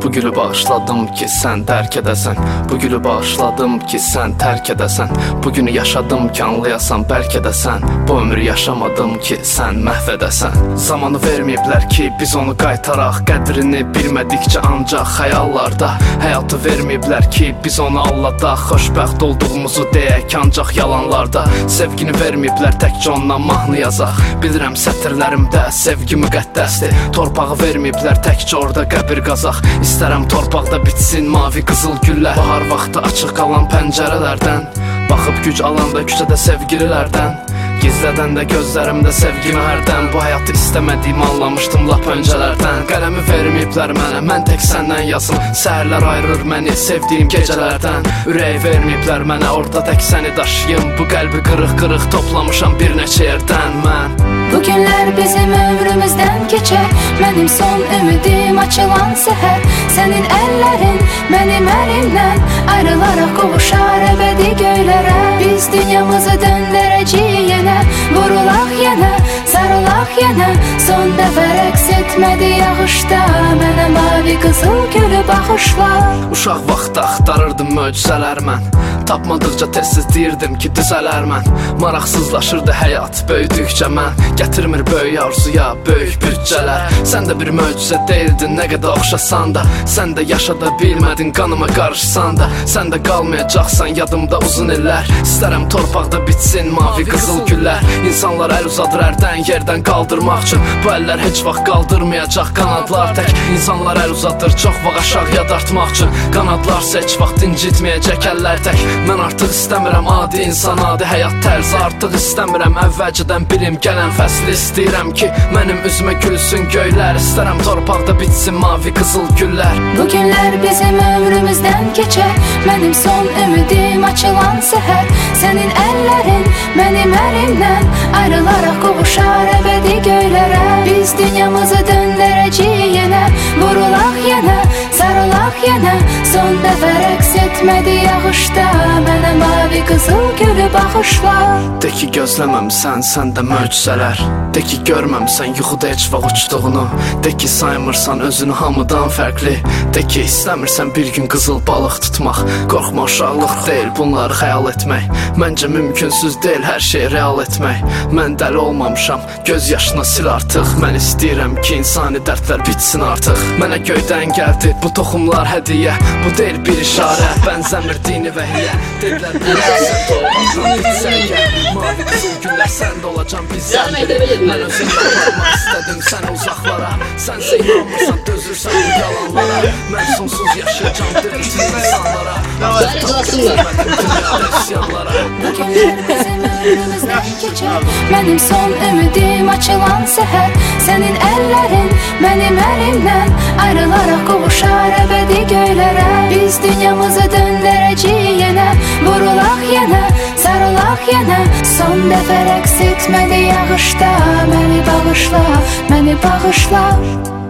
Bu gülü bağışladım ki sən dərk edəsən, bu gülü bağışladım ki sən tərk edəsən, bu günü yaşadım ki anlayasan bəlkə də sən, bu ömrü yaşamadım ki sən məhv edəsən. Zamanı verməyiblər ki biz onu qaytaraq, qədrini bilmədikcə ancaq xəyallarda. Həyatı verməyiblər ki biz onu alladaq, xoşbəxt olduğumuzu deyək ancaq yalanlarda. Sevgini verməyiblər təkcə ondan mahnı yazaq, bilirəm sətirlərimdə sevgi müqəddəsdir. Torpağı verməyiblər təkcə orada qəbir qazaq, İstərəm torpaqda bitsin mavi qızıl güllər. Bahar vaxtı açıq qalan pəncərələrdən, baxıb güc alanda küçədə sevgililərdən, gizlədən də gözlərimdə sevgimi hərdən. Bu həyatı istəmədiyimi anlamışdım lap öncələrdən. Qələmi verməyiblər mənə, mən tək səndən yazım. Səhərlər ayırır məni sevdiyim gecələrdən. Ürəyi verməyiblər mənə, orada tək səni daşıyım. Bu qəlbi qırıq-qırıq toplamışam bir neçə yerdən mən. Bu günlər bizim ömrümüzdən keçər, mənim son ümidim açılan səhər. Sənin əllərin mənim əlimdən ayrılaraq qovuşar əbədi göylərə. Biz dünyamızı döndərəcəyik yenə, vurulaq yenə, sarılaq yenə. Son dəfə rəqs etmədi yağışda, mənə mavi qızıl gülü bağışla. Uşaq vaxtda axtarırdım möcüzələr mən, tapmadıqca tez-tez deyirdim ki düzələr mən. Maraqsızlaşırdı həyat böyüdükcə mən, gətirmir böyük arzuya böyük bütcələr. Sən də bir möcüzə deyildin nə qədər oxşasan da, sən də yaşada bilmədin qanıma qarışsan da. Sən də qalmayacaqsan yadımda uzun illər, İstərəm torpaqda bitsin mavi qızıl güllər. İnsanlar əl uzadır ərdən yerdən qaldırmaq üçün, bu əllər heç vaxt qaldırmayacaq qanadlar tək. İnsanlar əl uzadır çox vaxt aşağıya dartmaq üçün, qanadlarsa heç vaxt incitməyəcək əllər tək. Mən artıq istəmirəm adi insan, adi həyat tərzi, artıq istəmirəm əvvəlcədən bilim gələn fəsli. İstəyirəm ki mənim üzümə gülsün göylər, İstərəm torpaqda bitsin mavi qızıl güllər. Bu günlər bizim ömrümüzdən keçər, mənim son ümidim açılan səhər. Sənin əllərin mənim əlimdən ayrılaraq qovuşar əbədi göylərə. Biz dünyamızı döndərəcəyik yenə, vurulaq yenə, sarılaq yenə. Son dəfə rəqs etmədi yağışda, mənə mavi qızıl gülü bağışla. De ki gözləməmsən səndə möcüzələr, de ki görməmsən yuxuda heç vaxt uçduğunu, de ki saymırsan özünü hamıdan fərqli, de ki istəmirsən bir gün qızıl balıq tutmaq. Qorxma uşaqlıq deyil bunları xəyal etmək, məncə mümkünsüz deyil hər şey real etmək. Mən dəli olmamışam, göz yaşına sil artıq, mən istəyirəm ki insani dərdlər bitsin artıq. Mənə göydən gəldi bu toxumlar hədiyyə, bu deyil bir işarə, bənzəmir dini və hiyə. Dedilər sən torpaqdan bitsən gəl, mavi qızıl güllər səndə olacam bizdən biri. Mən özümlə varmaq istədim sənə uzaqlara, sənsə inanmırsan dözürsən bu yalanlara. Mən sonsuz yaşayacam bütün insanlara, artıq dünyada isyanlara. Bu günlər bizim ömrümüzdən keçər, mənim son ümidim açılan səhər. Sənin əllərin mənim əlimdən ayrılaraq qovuşar əbədi göylərə. Biz dünyamızı döndərəcəyik yenə, vurulaq yenə, sarılaq yenə. Son dəfə rəqs etmədi yağışda, məni bağışla, məni bağışla.